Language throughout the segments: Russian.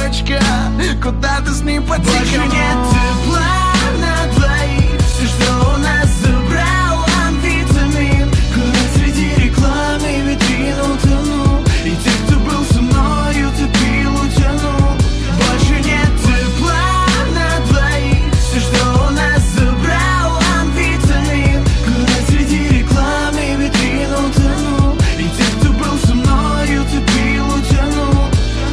девочка, куда ты с ним по-тихому? Больше нет тепла на двоих. Все, что у нас, забрал амфетамин. Куда среди рекламы витрин утонул. И тех, кто был со мною, ты пил, утянул. Больше нет тепла на двоих. Все, что у нас, забрал амфетамин. Куда среди рекламы витрин утонул. И тех, кто был со мною, ты пил, утянул.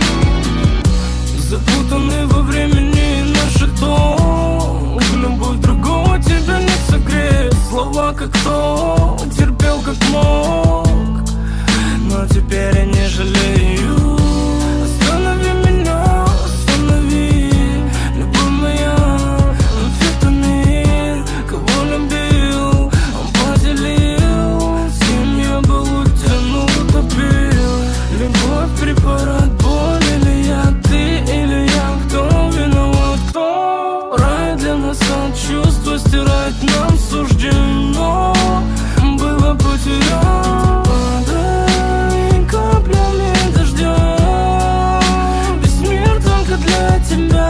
Запутаны во времени наши то. Любовь другого тебя не согреет. Слова как то, терпел как мог. Но теперь я не жалею. Останови меня, останови. Любовь моя, амфетамин. Кого любил, он поделил. С кем я был, утянул, утопил. Любовь, препарат, боль или я, ты или я. Кто виноват, кто? Рай для нас от чувства стирать нам суждено было потерять. Падай каплями дождя. Весь мир только для тебя.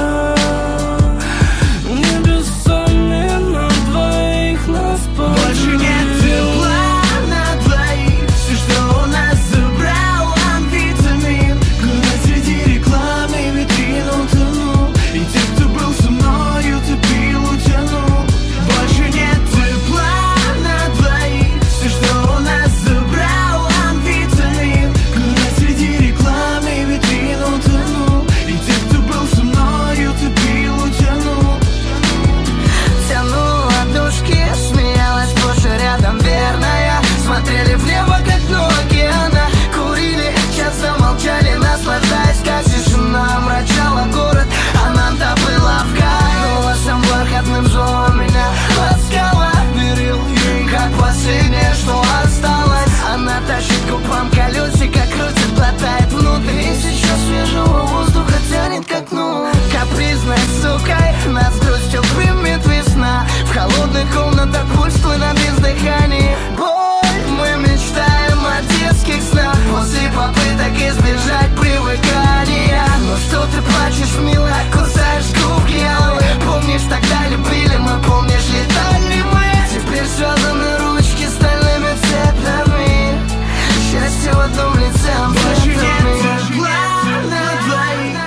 Небесами на двоих нас поделил. Больше нет тепла на двоих. Все, что у нас, забрал амфетамин. Куда среди рекламы витрин утонул. И тех, кто был со мною, ты пил, утянул. Больше нет тепла на двоих. Все, что у нас, забрал амфетамин. Куда среди рекламы витрин утонул. И тех, кто был со мною, ты пил, утянул. Тянула душки, смеялась позже рядом верная. Смотрели в небо, как дно океана. Курили, часто молчали, наслаждаясь, как тишина омрачала город. А нам-то было в кайф. Голосом бархатным звал меня ласкала. Берил ей, как последнее, что осталось. Она тащит губам колесико, крутит, глотает внутри. Сейчас свежего воздуха тянет к окну. Капризной сукой нас с грустью примет весна. В холодных комнатах пульс твой на бездыхании. Боль, мы мечтаем о детских снах. После попыток избежать привыкания. Но что ты плачешь, милая, кусаешь губки алые. Помнишь, тогда любили мы, помнишь, летали мы. Теперь связаны ручки стальными цепями. Счастье в одном лице, Больше нет амфетамин. тепла на двоих.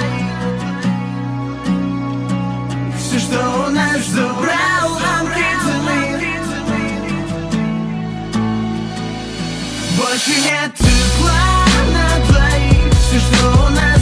Все, что у нас, забрал амфетамин. Больше нет тепла на двоих. Все, что у нас,